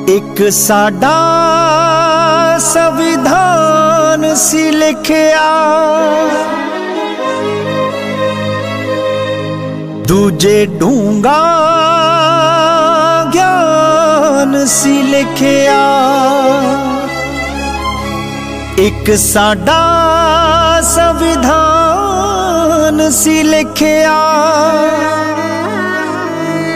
एक साडा संविधान सी लिखिया, दूजे ढूंगा ज्ञान सी लिखिया। एक साडा संविधान सी लिखिया,